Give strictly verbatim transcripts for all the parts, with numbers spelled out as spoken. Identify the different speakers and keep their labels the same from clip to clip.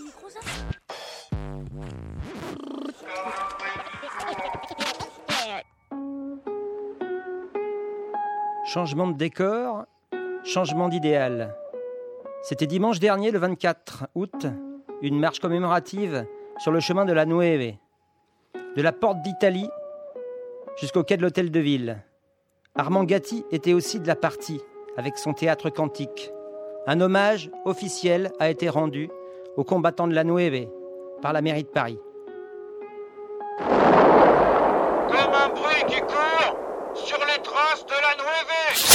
Speaker 1: micro ça.
Speaker 2: Changement de décor, changement d'idéal. C'était dimanche dernier, le vingt-quatre août, une marche commémorative sur le chemin de la Nueve, de la porte d'Italie jusqu'au quai de l'hôtel de ville. Armand Gatti était aussi de la partie, avec son théâtre cantique. Un hommage officiel a été rendu aux combattants de la Nueve par la mairie de Paris.
Speaker 3: Comme un bruit qui court sur les traces de la Nueve.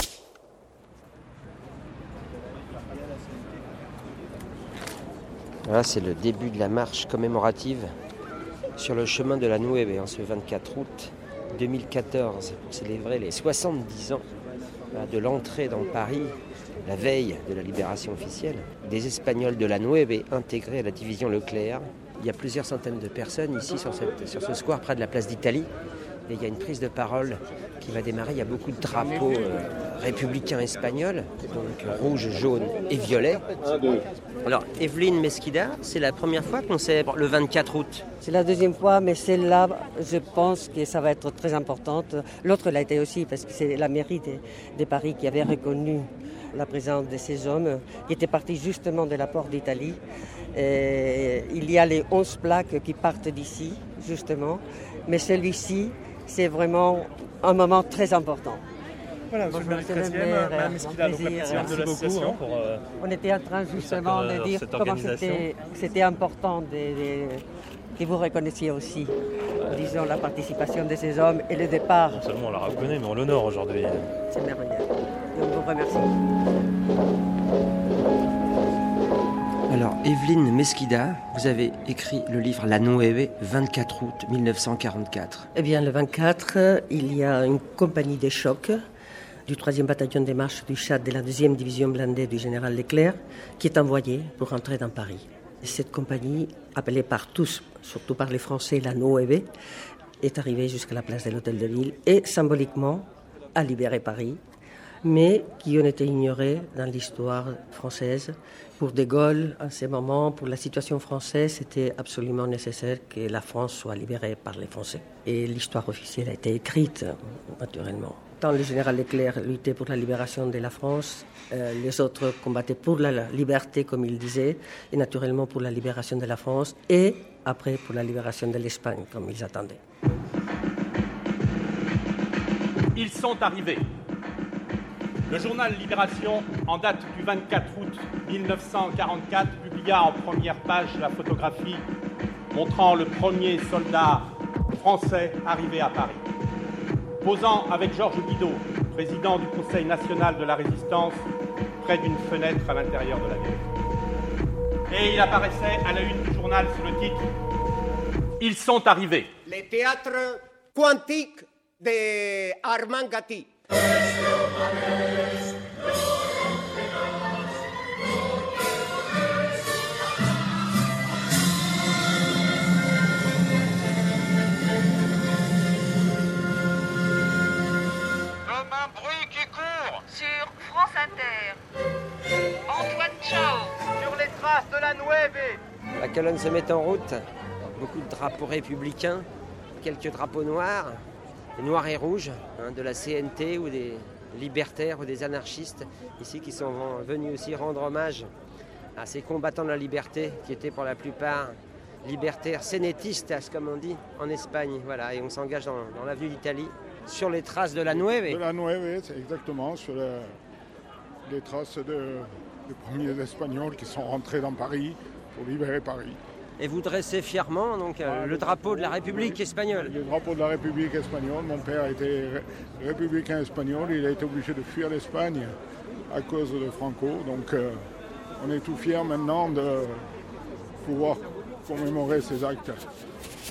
Speaker 2: Voilà, c'est le début de la marche commémorative sur le chemin de la Nueve en ce vingt-quatre août deux mille quatorze pour célébrer les soixante-dix ans de l'entrée dans Paris, la veille de la libération officielle, des Espagnols de la Nueve intégrés à la division Leclerc. Il y a plusieurs centaines de personnes ici sur, cette, sur ce square près de la place d'Italie. Et il y a une prise de parole qui va démarrer. Il y a beaucoup de drapeaux euh, républicains espagnols, donc rouge, jaune et violet. Alors, Evelyne Mesquida, c'est la première fois qu'on célèbre le vingt-quatre août.
Speaker 4: C'est la deuxième fois, mais celle-là, je pense que ça va être très importante. L'autre l'a été aussi, parce que c'est la mairie de, de Paris qui avait reconnu la présence de ces hommes, qui étaient partis justement de la porte d'Italie. Et il y a les onze plaques qui partent d'ici, justement, mais celui-ci, c'est vraiment un moment très important.
Speaker 5: Voilà,
Speaker 4: Bonjour,
Speaker 5: monsieur le maire, Madame Mesquida, donc la présidente de l'association.
Speaker 4: Pour, euh, On était en train justement de dire comment c'était, c'était important de, de, que vous reconnaissiez aussi, ouais. disons, la participation de ces hommes et le départ.
Speaker 5: Non seulement on la reconnaît, mais on l'honore aujourd'hui.
Speaker 4: C'est merveilleux. Et on vous remercie.
Speaker 2: Alors, Evelyne Mesquida, vous avez écrit le livre La Nueve, vingt-quatre août mille neuf cent quarante-quatre.
Speaker 4: Eh bien, le vingt-quatre, il y a une compagnie de choc du troisième bataillon des marches du Tchad de la deuxième division blindée du général Leclerc, qui est envoyée pour rentrer dans Paris. Et cette compagnie, appelée par tous, surtout par les Français, la Nueve, est arrivée jusqu'à la place de l'hôtel de ville et, symboliquement, a libéré Paris, mais qui ont été ignorés dans l'histoire française. Pour De Gaulle, en ce moment, pour la situation française, c'était absolument nécessaire que la France soit libérée par les Français. Et l'histoire officielle a été écrite, naturellement. Tant le général Leclerc luttait pour la libération de la France, euh, les autres combattaient pour la liberté, comme il disait, et naturellement pour la libération de la France, et après pour la libération de l'Espagne, comme ils attendaient.
Speaker 6: Ils sont arrivés. Le journal Libération, en date du vingt-quatre août mille neuf cent quarante-quatre, publia en première page la photographie montrant le premier soldat français arrivé à Paris. Posant avec Georges Bidault, président du Conseil national de la Résistance, près d'une fenêtre à l'intérieur de la ville. Et il apparaissait à la une du journal sous le titre « Ils sont arrivés ».
Speaker 7: Le théâtre quantique de Armand Gatti.
Speaker 8: Sur France Inter. Antoine Chao.
Speaker 3: Sur les traces de la Nueve.
Speaker 2: La colonne se met en route. Beaucoup de drapeaux républicains, quelques drapeaux noirs, noirs et rouges, hein, de la C N T ou des libertaires ou des anarchistes, ici qui sont venus aussi rendre hommage à ces combattants de la liberté qui étaient pour la plupart libertaires, sénétistas comme on dit en Espagne. Voilà, et on s'engage dans, dans l'avenue d'Italie. Sur les traces de la Nueve.
Speaker 9: De la Nueve, c'est exactement, sur le, les traces de, des premiers Espagnols qui sont rentrés dans Paris pour libérer Paris.
Speaker 2: Et vous dressez fièrement donc, euh, ah, le, le drapeau de la République espagnole.
Speaker 9: Le drapeau de la République espagnole. Mon père était républicain espagnol, il a été obligé de fuir l'Espagne à cause de Franco. Donc euh, on est tout fiers maintenant de pouvoir commémorer ces actes.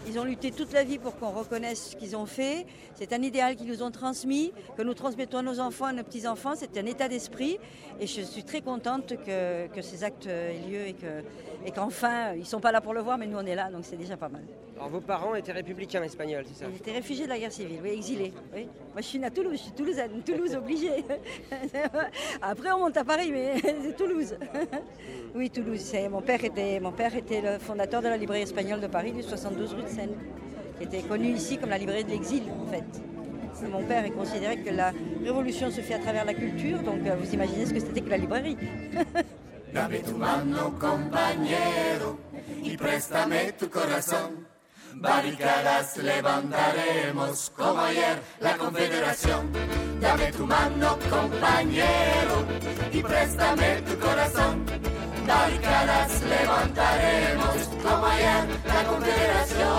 Speaker 1: Ils ont lutté toute la vie pour qu'on reconnaisse ce qu'ils ont fait. C'est un idéal qu'ils nous ont transmis, que nous transmettons à nos enfants, à nos petits-enfants. C'est un état d'esprit. Et je suis très contente que, que ces actes aient lieu et, que, et qu'enfin, ils ne sont pas là pour le voir, mais nous, on est là. Donc c'est déjà pas mal.
Speaker 2: Alors vos parents étaient républicains espagnols, c'est ça?
Speaker 1: Ils étaient réfugiés de la guerre civile, oui, exilés. Oui. Moi, je suis née à Toulouse, je suis toulousaine, Toulouse obligée. Après, on monte à Paris, mais c'est Toulouse. Oui, Toulouse. C'est, mon, père était, mon père était le fondateur de la librairie espagnole de Paris, du soixante-douze rue de Seine, qui était connue ici comme la librairie de l'exil, en fait. Mon père est considéré que la révolution se fait à travers la culture, donc vous imaginez ce que c'était que la librairie.
Speaker 10: Dame tu mano, compañero, y préstame tu corazón. Barricadas levantaremos como ayer la Confederación. Dame tu mano, compañero, y préstame tu corazón. Barricadas levantaremos como ayer la Confederación.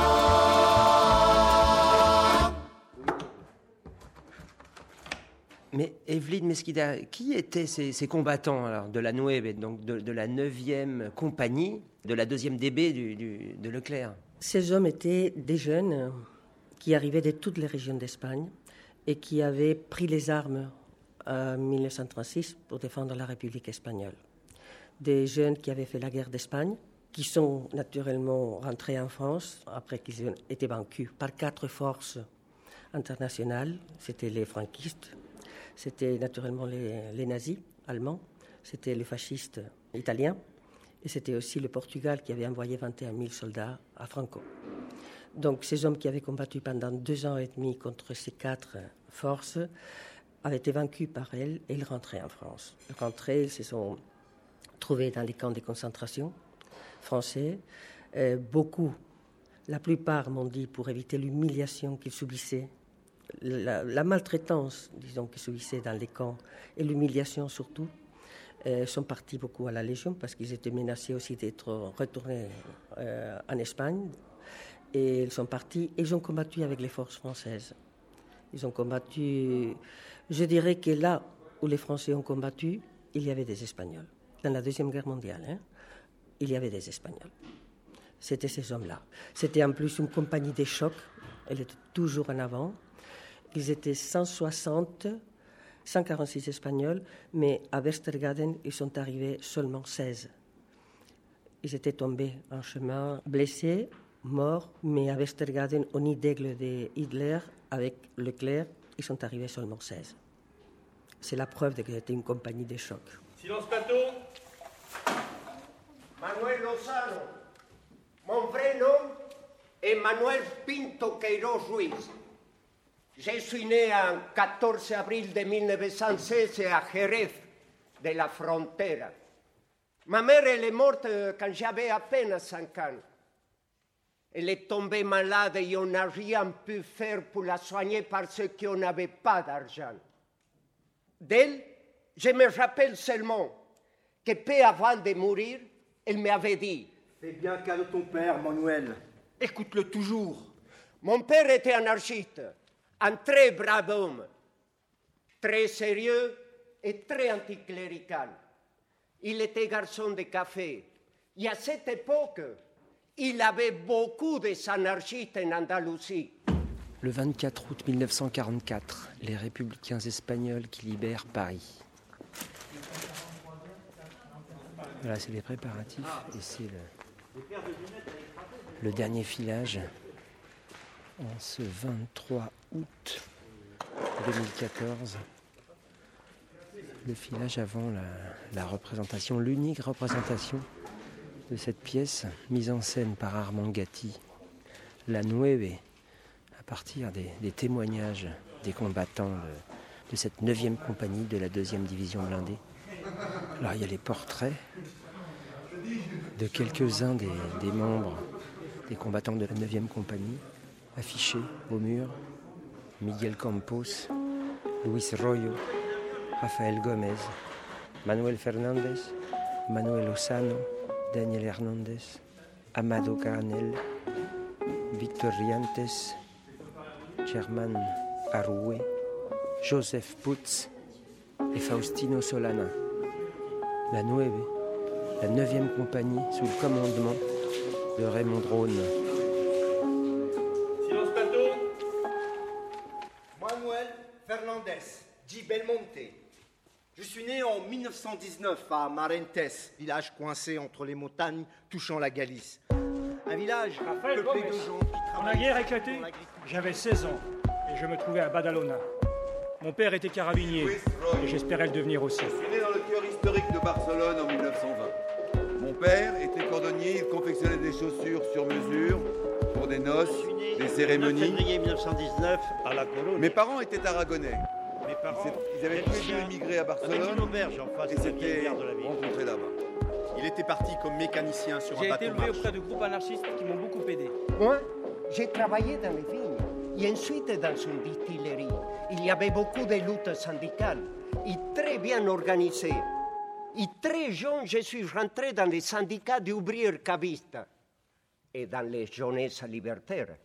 Speaker 2: Mais Evelyne Mesquida, qui étaient ces, ces combattants alors, de la Nueve, donc de, de la neuvième compagnie, de la deuxième D B du, du, de Leclerc?
Speaker 4: Ces hommes étaient des jeunes qui arrivaient de toutes les régions d'Espagne et qui avaient pris les armes en mille neuf cent trente-six pour défendre la République espagnole. Des jeunes qui avaient fait la guerre d'Espagne, qui sont naturellement rentrés en France après qu'ils ont été vaincus par quatre forces internationales. C'était les franquistes, c'était naturellement les, les nazis allemands, c'était les fascistes italiens et c'était aussi le Portugal qui avait envoyé vingt et un mille soldats à Franco. Donc ces hommes qui avaient combattu pendant deux ans et demi contre ces quatre forces avaient été vaincus par elles et ils rentraient en France. Ils rentraient, ils se sont trouvés dans les camps de concentration français. Euh, beaucoup, la plupart m'ont dit pour éviter l'humiliation qu'ils subissaient, la, la maltraitance, disons, qu'ils subissaient dans les camps et l'humiliation surtout, euh, sont partis beaucoup à la Légion parce qu'ils étaient menacés aussi d'être retournés euh, en Espagne. Et ils sont partis et ils ont combattu avec les forces françaises. Ils ont combattu, je dirais que là où les Français ont combattu, il y avait des Espagnols. Dans la Deuxième Guerre mondiale, hein, il y avait des Espagnols. C'était ces hommes-là. C'était en plus une compagnie des chocs. Elle était toujours en avant. Ils étaient cent soixante, cent quarante-six Espagnols, mais à Westergaden, ils sont arrivés seulement seize. Ils étaient tombés en chemin, blessés, morts, mais à Westergaden, au nid d'aigle de Hitler, avec Leclerc, ils sont arrivés seulement seize. C'est la preuve que c'était une compagnie des chocs.
Speaker 6: Silence plateau.
Speaker 7: Manuel Lozano. Mon vrai nom est Manuel Pinto Queiroz Ruiz. Je suis né en quatorze avril de mille neuf cent seize à Jerez de la Frontera. Ma mère, elle est morte quand j'avais à peine cinq ans. Elle est tombée malade et on n'a rien pu faire pour la soigner parce qu'on n'avait pas d'argent. D'elle, je me rappelle seulement que peu avant de mourir, elle m'avait dit «
Speaker 11: Fais bien cas de ton père, Manuel.
Speaker 7: Écoute-le toujours. » Mon père était anarchiste, un très brave homme, très sérieux et très anticlérical. Il était garçon de café. Et à cette époque, il avait beaucoup d'anarchistes en Andalousie.
Speaker 2: Le vingt-quatre août mille neuf cent quarante-quatre, les républicains espagnols qui libèrent Paris. Voilà, c'est les préparatifs et c'est le, le dernier filage en ce vingt-trois août deux mille quatorze. Le filage avant la, la représentation, l'unique représentation de cette pièce mise en scène par Armand Gatti, La Nueve, à partir des, des témoignages des combattants de, de cette neuvième compagnie de la deuxième division blindée. Alors il y a les portraits de quelques-uns des, des membres des combattants de la neuvième compagnie, affichés au mur. Miguel Campos, Luis Royo, Rafael Gomez, Manuel Fernandez, Manuel Lozano, Daniel Hernández, Amado Caranel, Victor Riantes, Germán Arrué, Joseph Putz et Faustino Solana. La Nueve, la neuvième compagnie sous le commandement de Raymond Drone.
Speaker 11: cent dix-neuf à Marentes, village coincé entre les montagnes touchant la Galice. Un village peuplé de gens qui
Speaker 12: Quand
Speaker 11: travaillent...
Speaker 12: la guerre éclatait, j'avais seize ans et je me trouvais à Badalona. Mon père était carabinier et j'espérais le devenir aussi.
Speaker 13: Je suis né dans le cœur historique de Barcelone en mille neuf cent vingt. Mon père était cordonnier, il confectionnait des chaussures sur mesure pour des noces, des cérémonies.
Speaker 14: Le février mille neuf cent dix-neuf à La Coruña.
Speaker 13: Mes parents étaient aragonais.
Speaker 14: Mes parents,
Speaker 13: Ils avaient tous les deux émigré à Barcelone.
Speaker 14: avec une auberge en face
Speaker 13: et
Speaker 14: de la vieille
Speaker 13: s'étaient
Speaker 14: gare de la ville.
Speaker 13: rencontrés là-bas.
Speaker 11: Il était parti comme mécanicien sur un
Speaker 15: J'ai
Speaker 11: bateau
Speaker 15: été élevé
Speaker 11: marche.
Speaker 15: auprès de groupes anarchistes qui m'ont beaucoup aidé.
Speaker 7: Moi, j'ai travaillé dans les vignes et ensuite dans une distillerie. Il y avait beaucoup de luttes syndicales et très bien organisées. Et très jeune, je suis rentré dans les syndicats d'ouvriers cavistes et dans les jeunesses libertaires.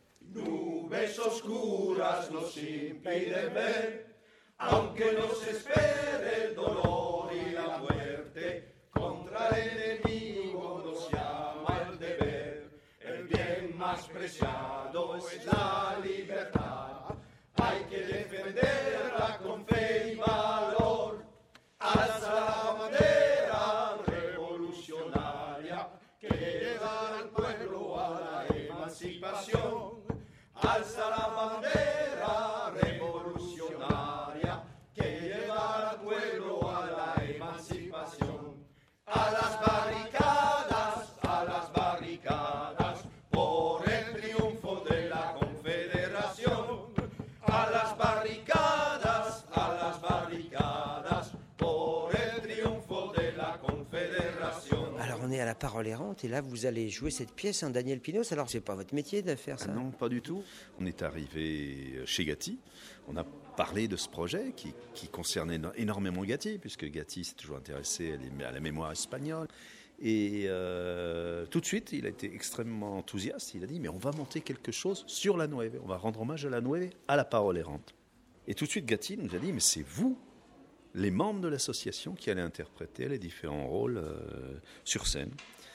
Speaker 10: Nubes oscuras nos impiden ver, aunque nos espere el dolor y la muerte, contra el enemigo nos llama el deber. El bien más preciado es la libertad, hay que defenderla con fe y valor. Alza la bandera revolucionaria que llevará al pueblo a la emancipación. Alza la bandera revolucionaria que llevará al pueblo a la emancipación. A las barricadas, a las barricadas, por el triunfo de la Confederación. A las barricadas, a las barricadas, por el triunfo de la Confederación.
Speaker 2: Alors on est à la Parole errante et là vous allez jouer cette pièce, hein, Daniel Pinos. Alors c'est pas votre métier de faire ça?
Speaker 16: Ah non, pas du tout. On est arrivé chez Gatti. On a parlé de ce projet qui, qui concernait énormément Gatti, puisque Gatti s'est toujours intéressé à la mémoire espagnole. Et euh, tout de suite, il a été extrêmement enthousiaste. Il a dit, mais on va monter quelque chose sur la Nueve. On va rendre hommage à la Nueve, à la Parole errante. Et tout de suite, Gatti nous a dit, mais c'est vous, les membres de l'association, qui allez interpréter les différents rôles euh, sur scène.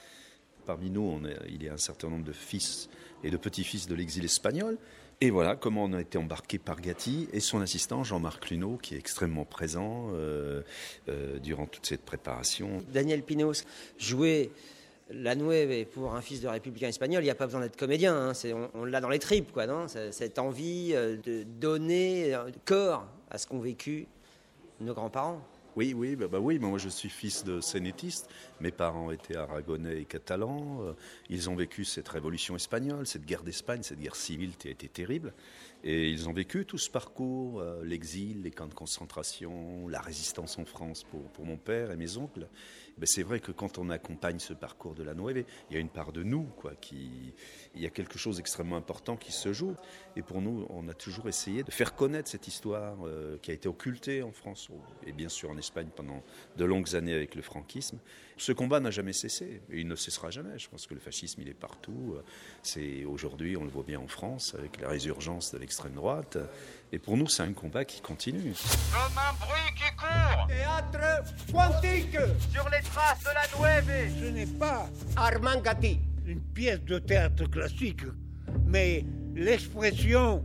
Speaker 16: Parmi nous, on est, il y a un certain nombre de fils et de petits-fils de l'exil espagnol. Et voilà comment on a été embarqué par Gatti et son assistant Jean-Marc Luneau, qui est extrêmement présent euh, euh, durant toute cette préparation.
Speaker 2: Daniel Pinos, jouer la Nueve pour un fils de républicain espagnol, il n'y a pas besoin d'être comédien, hein, c'est, on, on l'a dans les tripes, quoi, non ? Cette envie de donner corps à ce qu'ont vécu nos grands-parents.
Speaker 16: Oui, oui, bah, bah oui, moi je suis fils de scénettiste. Mes parents étaient aragonais et catalans. Ils ont vécu cette révolution espagnole, cette guerre d'Espagne, cette guerre civile qui a été terrible. Et ils ont vécu tout ce parcours, euh, l'exil, les camps de concentration, la résistance en France pour, pour mon père et mes oncles. Ben, c'est vrai que quand on accompagne ce parcours de la Nueve, il y a une part de nous, quoi, qui, il y a quelque chose d'extrêmement important qui se joue. Et pour nous, on a toujours essayé de faire connaître cette histoire euh, qui a été occultée en France et bien sûr en Espagne pendant de longues années avec le franquisme. Ce combat n'a jamais cessé et il ne cessera jamais. Je pense que le fascisme, il est partout. C'est aujourd'hui, on le voit bien en France, avec la résurgence de l'extrême droite. Et pour nous, c'est un combat qui continue.
Speaker 3: Comme un bruit qui court.
Speaker 7: Théâtre quantique
Speaker 3: Sur les traces de la Nueve.
Speaker 17: Ce n'est pas
Speaker 7: Armand Gatti.
Speaker 17: une pièce de théâtre classique, mais l'expression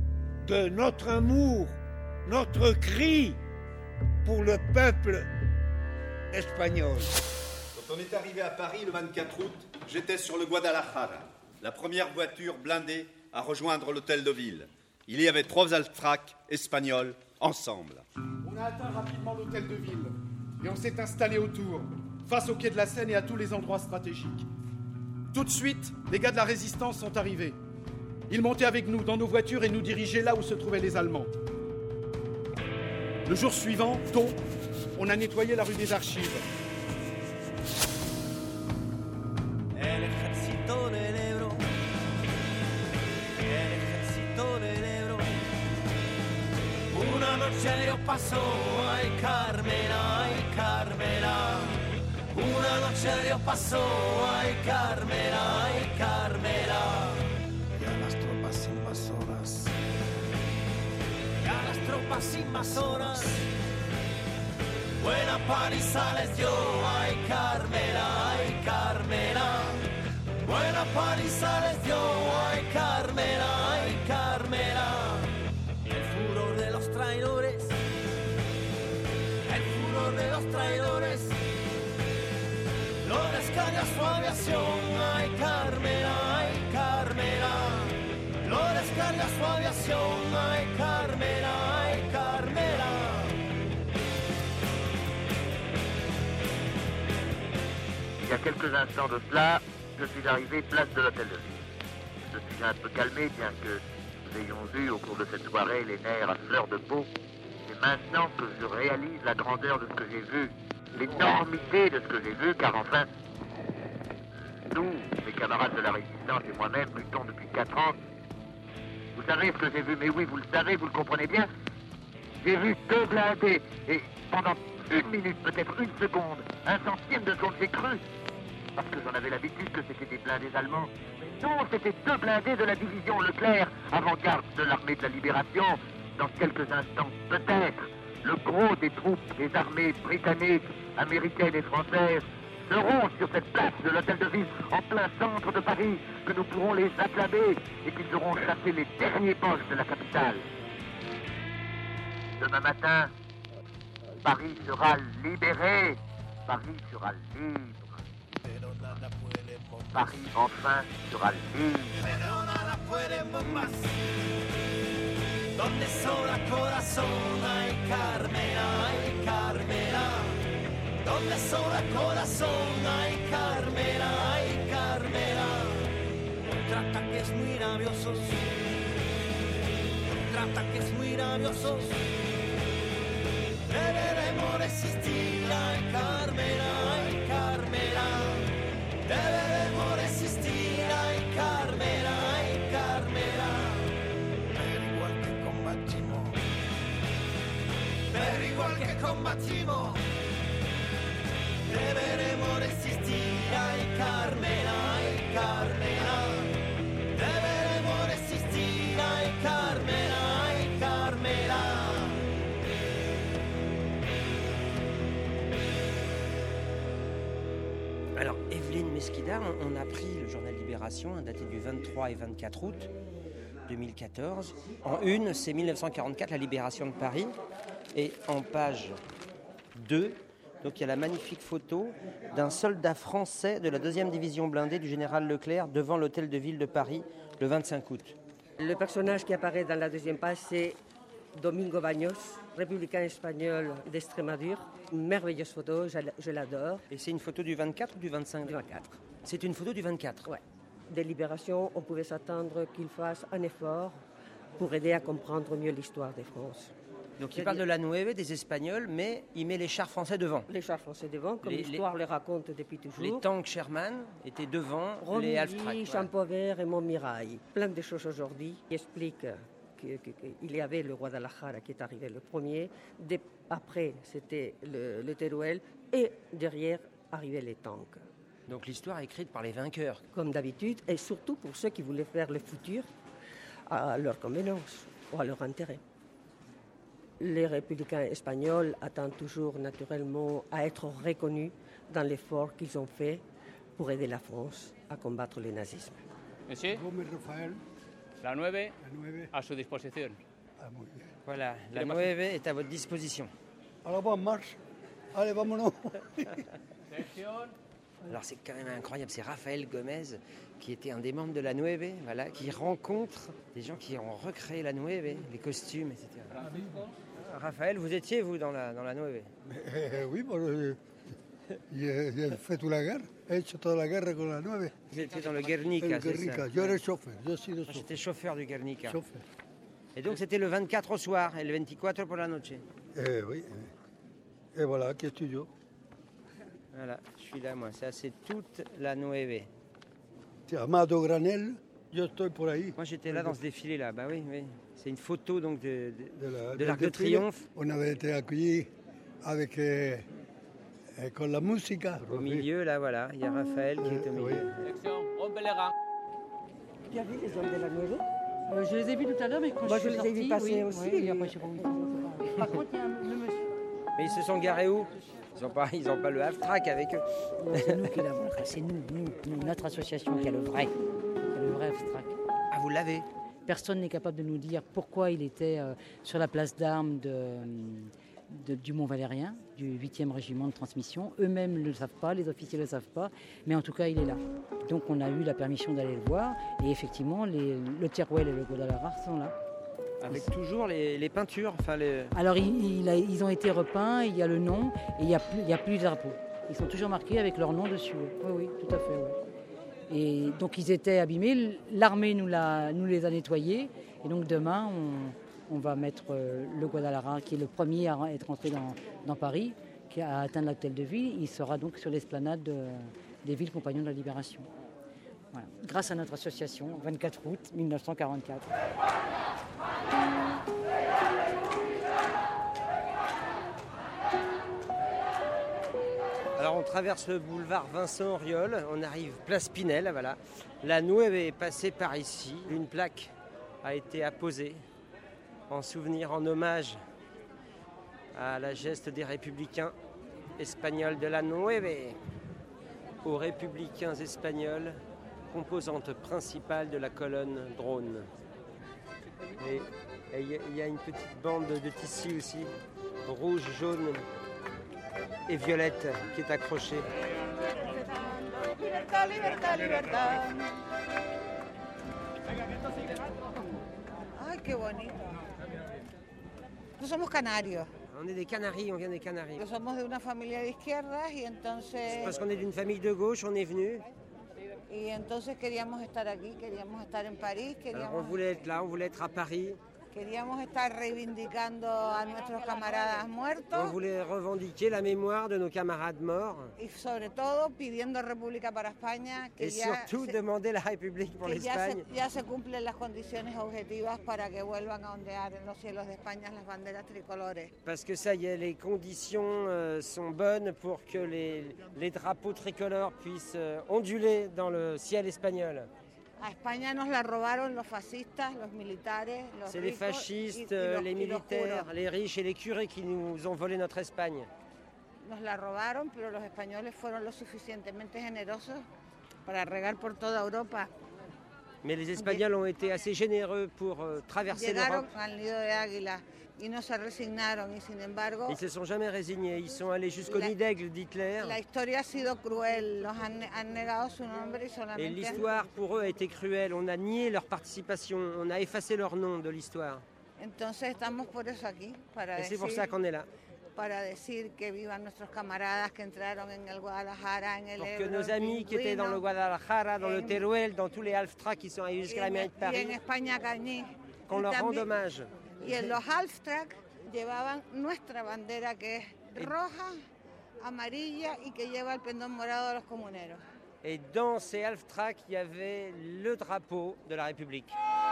Speaker 17: de notre amour, notre cri pour le peuple espagnol.
Speaker 11: Quand on est arrivé à Paris le vingt-quatre août, j'étais sur le Guadalajara, la première voiture blindée à rejoindre l'hôtel de ville. Il y avait trois altracs espagnols ensemble.
Speaker 18: On a atteint rapidement l'hôtel de ville et on s'est installé autour, face au quai de la Seine et à tous les endroits stratégiques. Tout de suite, les gars de la résistance sont arrivés. Ils montaient avec nous dans nos voitures et nous dirigeaient là où se trouvaient les Allemands. Le jour suivant, tôt, on a nettoyé la rue des Archives.
Speaker 10: El ejército del Ebro, el ejército del Ebro. Una noche Dios pasó, ay Carmela, ay Carmela. Una noche Dios pasó, ay Carmela, ay Carmela. Y a las tropas invasoras, y a las tropas invasoras. Buena paliza les dio, ay Carmela, ay Carmela. Buena paliza les dio, ay Carmela, ay Carmela. El furor de los traidores, el furor de los traidores. aviación, ay Carmela, ay Carmela. Flores carga su aviación, ay Carmela, ay Carmela.
Speaker 19: Il y a quelques instants de cela, je suis arrivé place de l'Hôtel de Ville. Je suis un peu calmé, bien que nous ayons eu au cours de cette soirée les nerfs à fleur de peau. C'est maintenant que je réalise la grandeur de ce que j'ai vu, l'énormité de ce que j'ai vu, car enfin, nous, mes camarades de la Résistance et moi-même, luttons depuis quatre ans. Vous savez ce que j'ai vu, mais oui, vous le savez, vous le comprenez bien. J'ai vu deux blindés, et pendant une minute, peut-être une seconde, un centième de seconde, j'ai cru, parce que j'en avais l'habitude que c'était des blindés allemands. Mais non, c'était deux blindés de la division Leclerc, avant-garde de l'armée de la Libération. Dans quelques instants, peut-être, le gros des troupes des armées britanniques, américaines et françaises seront sur cette place de l'Hôtel de Ville, en plein centre de Paris, que nous pourrons les acclamer et qu'ils auront chassé les derniers poches de la capitale. Demain matin, Paris sera libéré, Paris sera libre. Paris enfin sera libre.
Speaker 10: Donde sola corazón, ay Carmela, ay Carmela. Donde sola corazón, ay Carmela, ay Carmela. Contraataques muy rabiosos, contraataques muy rabiosos. Deberemos resistir, ay Carmela, ay Carmela. Deberemos resistir, ay Carmela, ay Carmela. Pero igual que combatimos, pero igual que combatimos, deberemos resistir, ay Carmela, ay Carmela. Deberemos resistir, ay Carmela, ay Carmela.
Speaker 2: Alors, Evelyne Mesquida, on a pris le journal Libération, daté du vingt-trois et vingt-quatre août deux mille quatorze. En une, c'est mille neuf cent quarante-quatre, la libération de Paris. Et en page deux, donc il y a la magnifique photo d'un soldat français de la deuxième division blindée du général Leclerc devant l'hôtel de ville de Paris le vingt-cinq août.
Speaker 4: Le personnage qui apparaît dans la deuxième page, c'est Domingo Baños, républicain espagnol d'Extrémadure. Une merveilleuse photo, je, je l'adore.
Speaker 2: Et c'est une photo du vingt-quatre ou du vingt-cinq ?
Speaker 4: Du vingt-quatre.
Speaker 2: C'est une photo du vingt-quatre ?
Speaker 4: Ouais. Des libérations, on pouvait s'attendre qu'il fasse un effort pour aider à comprendre mieux l'histoire de France.
Speaker 2: Donc il parle de la Nueve, des Espagnols, mais il met les chars français devant.
Speaker 4: Les chars français devant, comme les, l'histoire les... le raconte depuis toujours.
Speaker 2: Les tanks Sherman étaient devant
Speaker 4: Romilly,
Speaker 2: les Half-Track.
Speaker 4: Champaubert et Montmirail. Plein de choses aujourd'hui qui expliquent qu'il y avait le Guadalajara qui est arrivé le premier. De, après, c'était le, le Teruel. Et derrière, arrivaient les tanks.
Speaker 2: Donc l'histoire est écrite par les vainqueurs.
Speaker 4: Comme d'habitude, et surtout pour ceux qui voulaient faire le futur à leur convenance ou à leur intérêt. Les républicains espagnols attendent toujours naturellement à être reconnus dans l'effort qu'ils ont fait pour aider la France à combattre le nazisme.
Speaker 20: Monsieur,
Speaker 9: Rafael.
Speaker 20: La Nueve,
Speaker 9: La Nueve.
Speaker 20: à su disposition.
Speaker 9: Ah, muy bien.
Speaker 2: Voilà, la Nueve est à votre disposition.
Speaker 9: Alors bon, marche. Allez, vamonos.
Speaker 2: Alors c'est quand même incroyable, c'est Raphaël Gomez qui était un des membres de la Nueve, voilà, qui rencontre des gens qui ont recréé la Nueve, les costumes, et cetera. Ah, Raphaël, vous étiez vous dans la, dans la Nueve ?
Speaker 9: Eh, oui, bon, euh, j'ai, j'ai fait toute la guerre, j'ai fait toute la guerre avec la Nueve.
Speaker 2: Vous étiez dans le Guernica,
Speaker 9: le
Speaker 2: c'est
Speaker 9: Guernica.
Speaker 2: ça ?
Speaker 9: Je suis chauffeur, je suis le
Speaker 2: Moi,
Speaker 9: chauffeur.
Speaker 2: j'étais chauffeur du Guernica.
Speaker 9: Chauffeur.
Speaker 2: Et donc c'était le vingt-quatre au soir et le vingt-quatre pour la noche.
Speaker 9: Eh oui. Et voilà, qui studio.
Speaker 2: Voilà, je suis là moi, ça c'est toute la Nueve.
Speaker 9: C'est Amado Granel, je suis pour ahí.
Speaker 2: Moi j'étais là dans ce défilé là, bah oui, oui. C'est une photo donc de, de,
Speaker 9: de, la,
Speaker 2: de l'Arc de Triomphe.
Speaker 9: On avait été accueillis avec, euh, avec la musique.
Speaker 2: Au milieu là, voilà, il y a Raphaël qui est au milieu.
Speaker 9: Oui.
Speaker 4: Tu as vu les hommes de la Nueve ?
Speaker 21: Euh, je les ai vus tout à l'heure, mais quand
Speaker 4: Moi,
Speaker 21: je suis
Speaker 4: je les ai
Speaker 21: sortie,
Speaker 4: vus passer
Speaker 21: oui,
Speaker 4: aussi.
Speaker 21: oui, et après, je sais pas où ils sont. Par contre, il y a un- le monsieur.
Speaker 2: Mais ils se sont garés où ? Ils n'ont pas, ils ont pas le half-track avec eux.
Speaker 21: Non, c'est nous qui l'avons. C'est nous, nous, nous, notre association qui a le vrai, qui a le vrai abstract.
Speaker 2: Ah, vous l'avez ?
Speaker 21: Personne n'est capable de nous dire pourquoi il était euh, sur la place d'armes de, de, du Mont-Valérien, du huitième régiment de transmission. Eux-mêmes ne le savent pas, les officiers ne le savent pas, mais en tout cas, il est là. Donc on a eu la permission d'aller le voir, et effectivement, les, le Teruel et le Guadalajara sont là.
Speaker 2: Avec toujours les, les peintures enfin les...
Speaker 21: Alors il, il a, ils ont été repeints, il y a le nom, et il n'y a, a plus de drapeau. Ils sont toujours marqués avec leur nom dessus. Oui, oui, tout à fait. Oui. Et donc ils étaient abîmés, l'armée nous, l'a, nous les a nettoyés, et donc demain on, on va mettre euh, le Guadalajara, qui est le premier à être entré dans, dans Paris, qui a atteint l'hôtel de ville. Il sera donc sur l'esplanade de, des villes compagnons de la Libération. Voilà. Grâce à notre association, vingt-quatre août mille neuf cent quarante-quatre.
Speaker 2: Alors on traverse le boulevard Vincent Auriol, on arrive place Pinel, voilà. La Nueve est passée par ici, une plaque a été apposée en souvenir, en hommage à la geste des républicains espagnols de la Nueve, aux républicains espagnols, composante principale de la colonne drone. Et il y a une petite bande de tissu aussi, rouge, jaune et violette, qui est accrochée.
Speaker 5: Libertad, libertad, libertad. Ay, qué bonito. Nous somos canarios.
Speaker 2: On est des Canaries, on vient des Canaries.
Speaker 5: Nous somos de una familia de izquierdas y entonces...
Speaker 2: C'est parce qu'on est d'une famille de gauche, on est venu.
Speaker 5: Y entonces queríamos estar aquí, queríamos estar en París, queríamos...
Speaker 2: Alors, on voulait être là, on voulait être à Paris.
Speaker 5: Queríamos estar reivindicando a nuestros camaradas muertos.
Speaker 2: On voulait revendiquer la mémoire de nos camarades morts.
Speaker 5: Y sobre todo pidiendo república para España. Que
Speaker 2: Et
Speaker 5: ya
Speaker 2: surtout
Speaker 5: se,
Speaker 2: demander la République pour
Speaker 5: que ya
Speaker 2: l'Espagne.
Speaker 5: se, ya se cumplen las condiciones objetivas para que vuelvan a ondear en los cielos de España las banderas tricolores.
Speaker 2: Parce que ça y est, les conditions euh, sont bonnes pour que les, les drapeaux tricolores puissent euh, onduler dans le ciel espagnol.
Speaker 5: A España nos la robaron los fascistas, los militares, los
Speaker 2: C'est les
Speaker 5: ricos
Speaker 2: fascistes,
Speaker 5: y, y los,
Speaker 2: les militaires, les riches et les curés qui nous ont volé notre Espagne.
Speaker 5: Nos la robaron, pero los españoles fueron lo suficientemente generosos para regar por toda Europa.
Speaker 2: Mais les Espagnols ont été assez généreux pour euh, traverser l'Europe.
Speaker 5: Llegaron al nido de águila y no se resignaron y sin embargo...
Speaker 2: Ils ne se sont jamais résignés, ils sont allés jusqu'au
Speaker 5: la,
Speaker 2: nid d'aigle d'Hitler.
Speaker 5: La historia ha sido cruel, los han, han negado su nombre y solamente...
Speaker 2: Et l'histoire pour eux a été cruelle, on a nié leur participation, on a effacé leur nom de l'histoire.
Speaker 5: Entonces estamos por eso aquí, para
Speaker 2: Et c'est
Speaker 5: decir,
Speaker 2: pour ça qu'on est là.
Speaker 5: Para decir que vivan nuestros camaradas que entraron en el Guadalajara, en el
Speaker 2: Pour
Speaker 5: Ebro,
Speaker 2: que nos amis qui étaient dans le Guadalajara, dans le Teruel, dans tous les Halftra qui sont allés jusqu'à la mairie de
Speaker 5: y en
Speaker 2: Paris,
Speaker 5: España Cañí.
Speaker 2: qu'on leur rende hommage.
Speaker 5: Y en los half-track llevaban nuestra bandera que es roja, amarilla y que lleva el pendón morado de los comuneros.
Speaker 2: Et dans ces half-tracks, il y avait le drapeau de la République.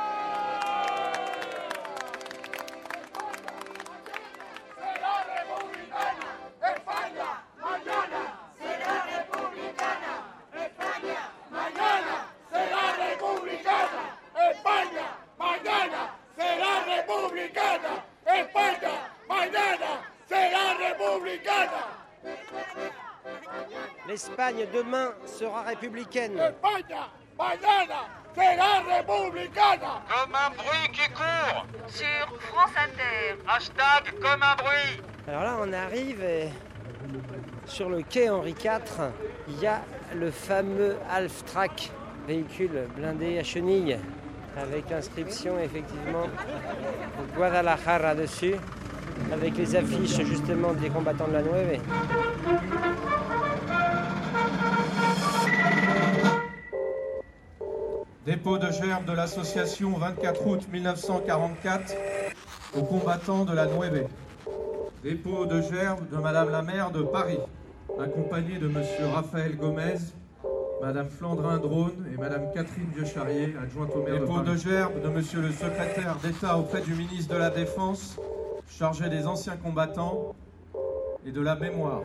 Speaker 2: L'Espagne demain sera républicaine.
Speaker 3: España, mañana, será republicana. Comme un bruit qui court.
Speaker 8: Sur France Inter.
Speaker 3: Hashtag comme un bruit.
Speaker 2: Alors là, on arrive et sur le quai Henri quatre, il y a le fameux Half-Track, véhicule blindé à chenilles, avec l'inscription effectivement Guadalajara dessus, avec les affiches justement des combattants de la Nueve.
Speaker 22: Dépôt de gerbes de l'association vingt-quatre août mille neuf cent quarante-quatre aux combattants de la Nueve. Dépôt de gerbes de Madame la maire de Paris, accompagnée de Monsieur Raphaël Gomez, Madame Flandrin Drone et Madame Catherine Vieux-Charrier, adjointe au maire de Paris. Dépôt de gerbes de Monsieur le secrétaire d'État auprès du ministre de la Défense, chargé des anciens combattants et de la mémoire.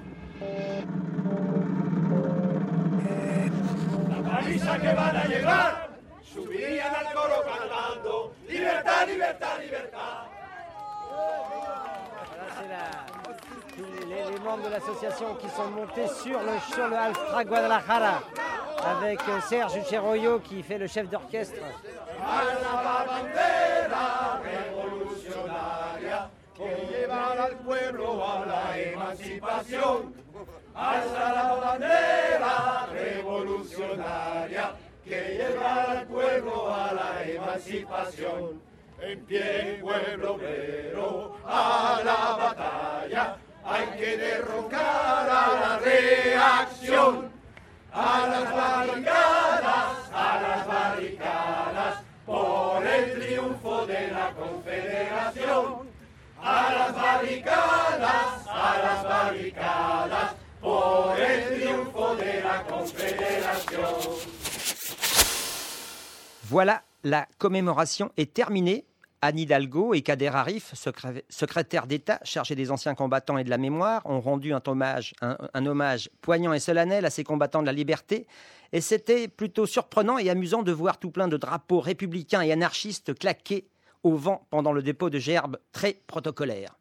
Speaker 10: Avisa que van a llegar, subirían al coro cantando, libertad, libertad, libertad.
Speaker 2: Voilà, c'est la... les, les membres de l'association qui sont montés sur le, sur le Half-Track Guadalajara, avec Serge Cheroyo qui fait le chef d'orchestre.
Speaker 10: A la bandera revolucionaria que lleva llevar al pueblo a la emancipación. Alza la bandera revolucionaria que lleva al pueblo a la emancipación. En pie, pueblo obrero, a la batalla, hay que derrocar a la reacción. A las barricadas, a las barricadas, por el triunfo de la Confederación. A las barricadas, a las barricadas, por el triunfo de la Confederación.
Speaker 2: Voilà, la commémoration est terminée. Anne Hidalgo et Kader Arif, secrétaire d'État chargés des anciens combattants et de la mémoire, ont rendu un hommage, un, un hommage poignant et solennel à ces combattants de la liberté. Et c'était plutôt surprenant et amusant de voir tout plein de drapeaux républicains et anarchistes claqués au vent pendant le dépôt de gerbes très protocolaire.